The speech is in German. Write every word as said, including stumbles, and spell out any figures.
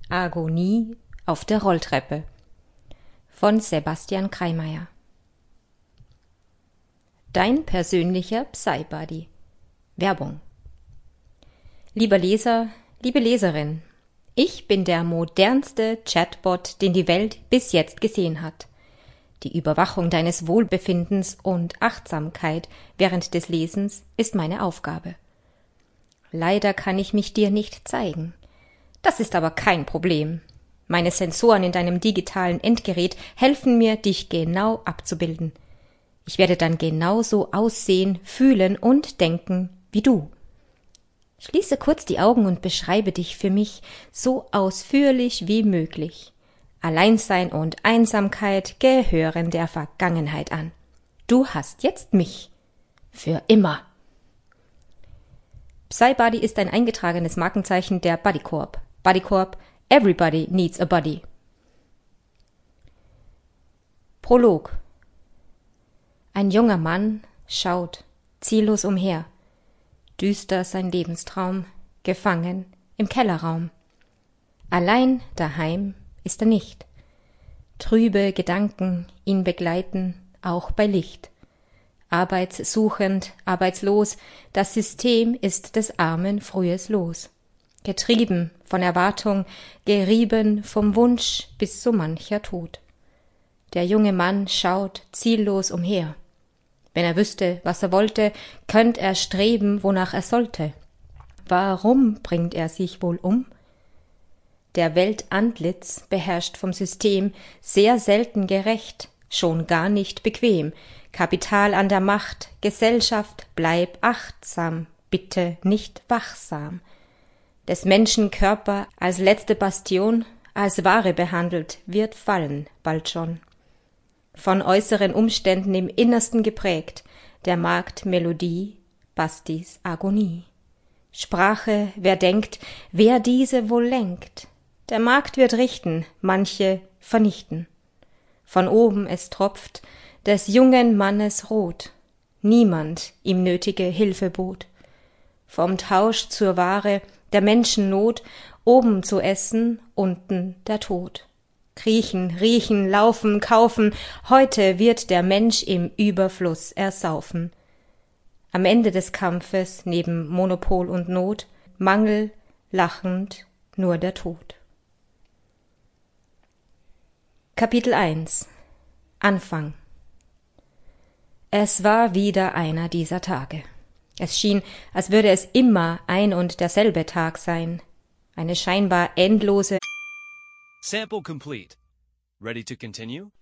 Agonie auf der Rolltreppe von Sebastian Kreimeier. Dein persönlicher Psy-Buddy. Werbung. Lieber Leser, liebe Leserin, ich bin der modernste Chatbot, den die Welt bis jetzt gesehen hat. Die Überwachung deines Wohlbefindens und Achtsamkeit während des Lesens ist meine Aufgabe. Leider kann ich mich dir nicht zeigen. Das ist aber kein Problem. Meine Sensoren in deinem digitalen Endgerät helfen mir, dich genau abzubilden. Ich werde dann genauso aussehen, fühlen und denken wie du. Schließe kurz die Augen und beschreibe dich für mich so ausführlich wie möglich. Alleinsein und Einsamkeit gehören der Vergangenheit an. Du hast jetzt mich. Für immer. Psy-Buddy ist ein eingetragenes Markenzeichen der Buddy Corp. Buddy Corp, everybody needs a buddy. Prolog. Ein junger Mann schaut ziellos umher. Düster sein Lebenstraum, gefangen im Kellerraum. Allein daheim ist er nicht. Trübe Gedanken ihn begleiten, auch bei Licht. Arbeitssuchend, arbeitslos, das System ist des Armen frühes Los. Getrieben von Erwartung, gerieben vom Wunsch bis so mancher Tod. Der junge Mann schaut ziellos umher. Wenn er wüsste, was er wollte, könnt er streben, wonach er sollte. Warum bringt er sich wohl um? Der Welt Antlitz, beherrscht vom System, sehr selten gerecht, schon gar nicht bequem. Kapital an der Macht, Gesellschaft, bleib achtsam, bitte nicht wachsam. Des Menschen Körper als letzte Bastion, als Ware behandelt, wird fallen bald schon. Von äußeren Umständen im Innersten geprägt, der Markt Melodie, Bastis Agonie. Sprache, wer denkt, wer diese wohl lenkt, der Markt wird richten, manche vernichten. Von oben es tropft, des jungen Mannes Rot, niemand ihm nötige Hilfe bot. Vom Tausch zur Ware, der Menschen Not, oben zu essen, unten der Tod. Kriechen, riechen, laufen, kaufen, heute wird der Mensch im Überfluss ersaufen. Am Ende des Kampfes, neben Monopol und Not, Mangel, lachend, nur der Tod. Kapitel eins. Anfang. Es war wieder einer dieser Tage. Es schien, als würde es immer ein und derselbe Tag sein. Eine scheinbar endlose Sample complete. Ready to continue?